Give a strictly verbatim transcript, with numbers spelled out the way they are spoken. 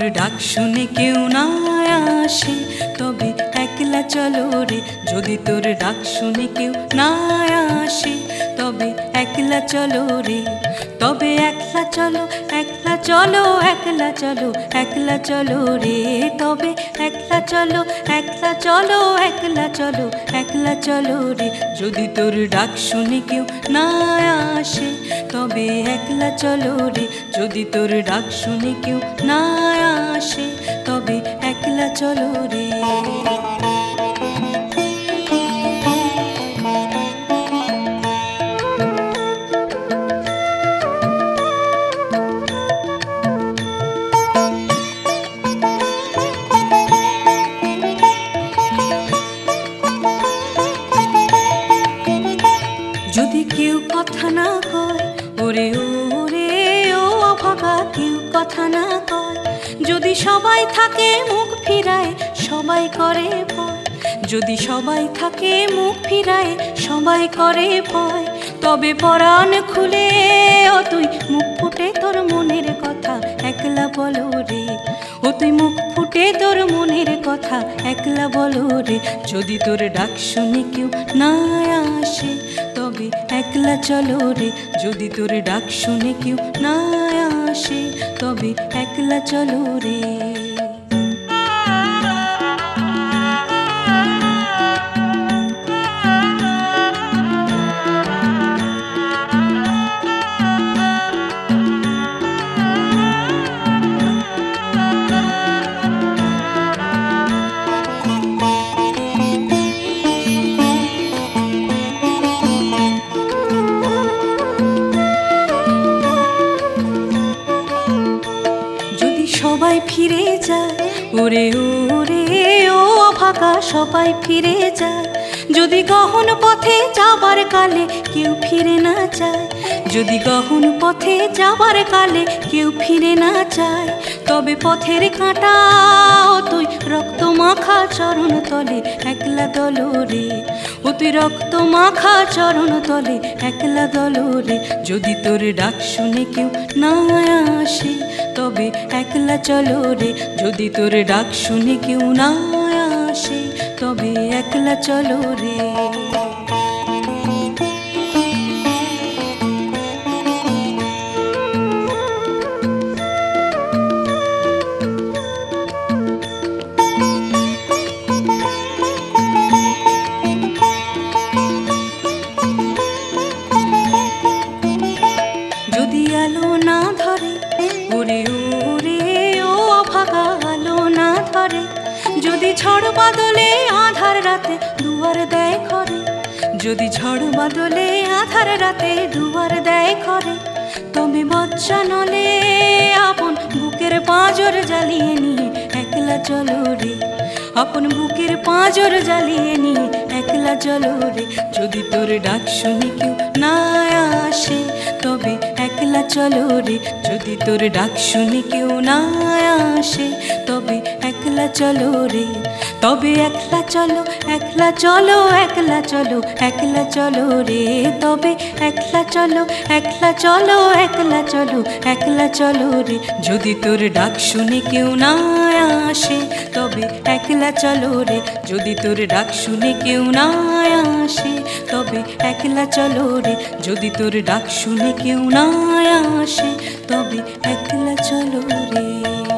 ডাক শুনে কেউ না আসে তবে একলা চলো রে। যদি তোর ডাক শুনে কেউ না আসে তবে একলা চলো রে। তবে একলা চলো একলা চলো একলা চলো একলা চলো রে। তবে একলা চলো একলা চলো একলা চলো একলা চলো রে। যদি তোর ডাক শুনে কেউ না আসে তবে একলা চলো রে। যদি তোর ডাক শুনে কেউ না আসে তবে একলা চলো রে। যদি কেউ কথা না কয় ওরে ওরে ও অভাগা, কেউ কথা না কয়। যদি সবাই থাকে মুখ ফিরায় সবাই করে ভয়। যদি সবাই থাকে মুখ ফিরায় সবাই করে ভয়। তবে পরাণ খুলে ও তুই মুখ ফুটে তোর মনের কথা একলা বলো রে। ও তুই মুখ ফুটে তোর মনের কথা একলা বলো রে। যদি তোর ডাক শুনে কেউ না আসে তবে একলা চলো রে। যদি তোর ডাক শুনে কেউ না আসে তবে একলা চলো রে। সবাই ফিরে যায় ওরে ওরে ও অভাগা, সবাই ফিরে যায়। যদি গহন পথে যাবার কালে কেউ ফিরে না যায়। যদি গহন পথে যাবার কালে কেউ ফিরে না যায় তবে পথের কাঁটা ও তুই রক্ত মাখা চরণ তলে একলা দল রে। ও তুই রক্ত মাখা চরণ তলে একলা দল রে। যদি তোর ডাক শুনে কেউ না আসে তবে একলা চলো রে। যদি তোর ডাক শুনে কেউ না আসে তবে একলা চলো রে। যদি আলো না ধরে ওরে ওরে ও অভাগা, আলো না ধরে। যদি ঝড় বাদলে আধার রাতে দুয়ার দেয় ঘরে। যদি ঝড় বাদলে আধার রাতে দুয়ার দেয় ঘরে তবে বজ্জা নলে আপন বুকের পাঁজর জ্বালিয়ে নিয়ে একলা চলো রে। আপন বুকের পাঁজর জ্বালিয়ে নিয়ে একলা চলো রে। যদি তোর ডাক শুনে কেউ না আসে তবে একলা চলো রে। যদি তোর ডাক শুনে কেউ না আসে তবে একলা চলো রে। তবে একলা চলো একলা চলো একলা চলো একলা চলো রে। তবে একলা চলো একলা চলো একলা চলো একলা চলো রে। যদি তোর ডাক শুনে কেউ না আসে তবে একলা চলো রে। যদি তোর ডাক শুনে কেউ না আসে তবে একলা চলো রে। যদি তোর ডাক শুনে কেউ না আসে তবে একলা চলো রে।